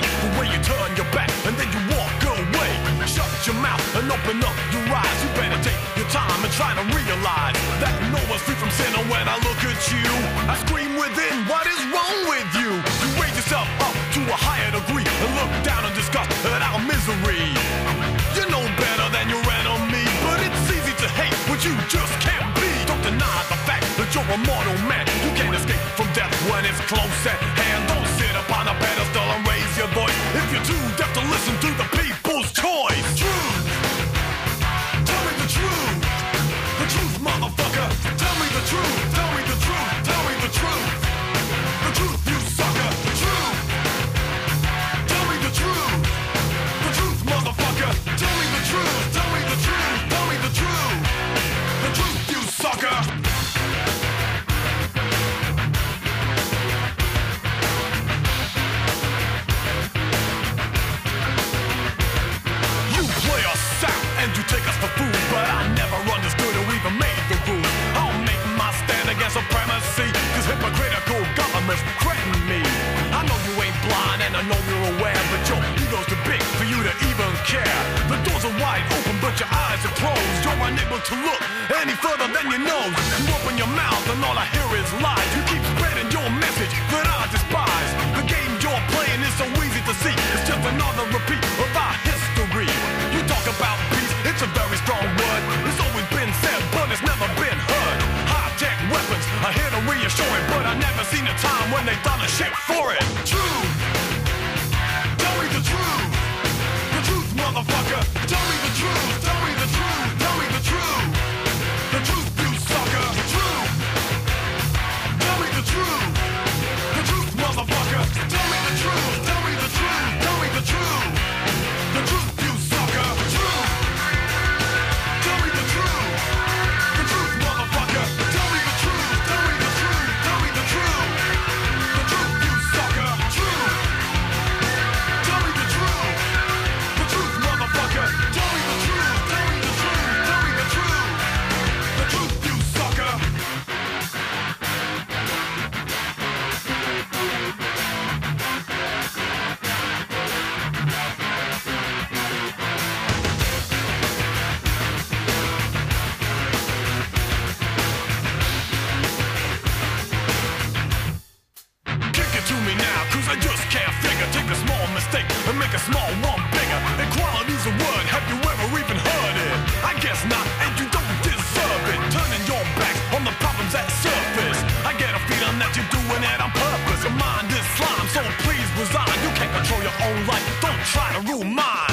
The way you turn your back and then you walk away. Shut your mouth and open up your eyes. You better take your time and try to realize that no one's free from sin. And when I look at you, I scream within, what is wrong with you? You raise yourself up to a higher degree and look down in disgust at our misery. You know better than your enemy, but it's easy to hate what you just can't be. Don't deny the fact that you're a mortal man. You can't escape from death when it's close at hand. Don't sit upon a pedestal and raise your voice if you're too deaf to listen to the people's choice. Truth, tell me the truth. The truth, motherfucker. Tell me the truth. Tell me the truth. Tell me the truth. The truth, you sucker. Truth. Tell me the truth. The truth, motherfucker. Tell me the truth. Tell me the truth. Tell me the truth. The truth, you sucker. You play us out and you take us for food, but I never understood or even made the rules. I'll make my stand against supremacy, cause hypocritical governments threaten me. I know you ain't blind and I know you're aware, but your ego's too big for you to even care. The doors are wide open but your eyes are closed. You're unable to look any further than your nose. You open your mouth and all I hear is lies. You keep spreading your message that I despise. The game you're playing is so easy to see. It's just another repeat of our history. You talk about peace, it's a very strong word. It's always been said but it's never been heard. High-tech weapons are here to reassure it, but I never seen a time when they done a shit for it. Truth, tell me the truth. The truth, motherfucker. Tell me the truth. Tell me the truth. Tell me the truth. The truth, you sucker. Truth, tell me the truth. The truth, motherfucker. Tell me the truth. Tell me the truth. Tell me the truth. The truth, you sucker. Truth, tell me the truth. The truth, motherfucker. Tell me the truth. Tell me the truth. Tell me the truth. The truth, you sucker. Truth, tell me the truth. The truth, motherfucker. Tell me the truth. Tell me the truth. Tell me the truth. The truth, you sucker. Kick it to me now, cause I just can't figure. Take a small mistake and make a small one bigger. Equality's a word, have you ever even heard it? I guess not, and you don't deserve it. Turning your back on the problems that surface. I get a feeling that you're doing it on purpose. Your mind is slime, so please resign. You can't control your own life, don't try to rule mine.